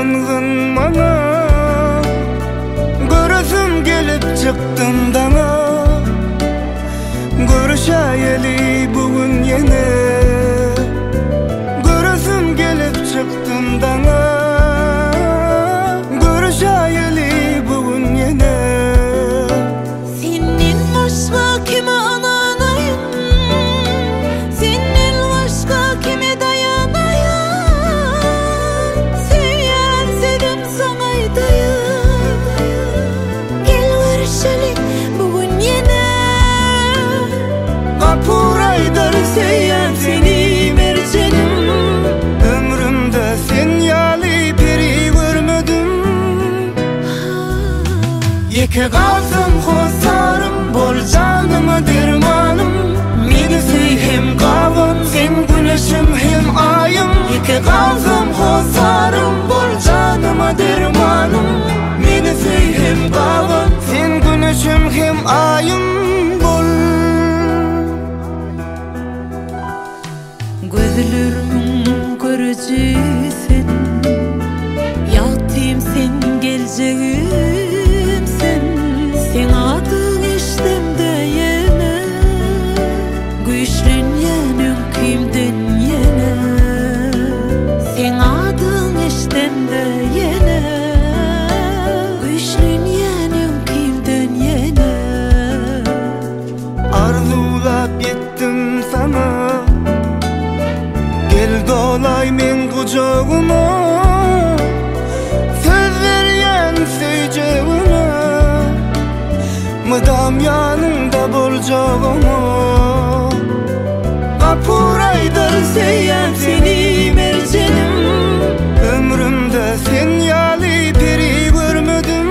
yangın bana, göresim gelip çıktım dana. Görüşayeli bugün yine, göresim gelip çıktım dana. Görüşayeli bugün yine. Senin başka kime ananayım, senin başka kime dayanayım. Seyyar sedim sana dayım, gel görüşelim bugün yine. Kapuraydır seyyar seni mercenim, ömrümde sen yali biri görmedim. Yeke kalsam hosarım, bol canıma dermanım. Meni süy hem kavan, sen güneşim hem ayım. Yeke kalsam hosarım, bol canıma dermanım. Meni süy hem kavan, sen güneşim hem ayım. Bol gözlerimin göreceğisin, yaktım sen geleceğim sen. Sen adın işlemde yine, güçlenyenin kimden yine. Sen adın işlemde yine, güçlenyenin kimden yine. arzulap yettim sana, gel dolay men kucağıma. Söz veryen söyleyeceğime, mıdam yanında bolacağıma. Kapuraydır seyyar seni mercenim, ömrümde sen yali biri görmedim.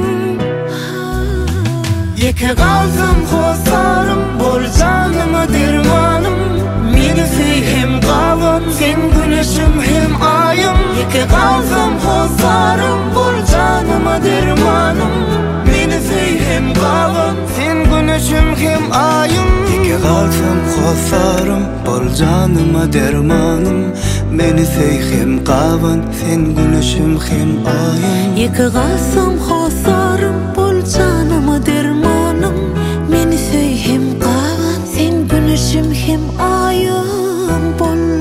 Yeke kalsam hosarım, bol canıma dermanım. Meni süy hem kavan, sen güneşim hem ayım. Yeke kalsam hosarım, bol canıma dermanım. Meni süy hem kavan, sen güneşim hem ayım. Yeke kalsam hosarım, bol canıma dermanım. Meni süy hem kavan, sen güneşim hem ayım. Yeke kalsam hosarım, bol canıma dermanım. Meni süy hem kavan, sen güneşim hem ayım. Bol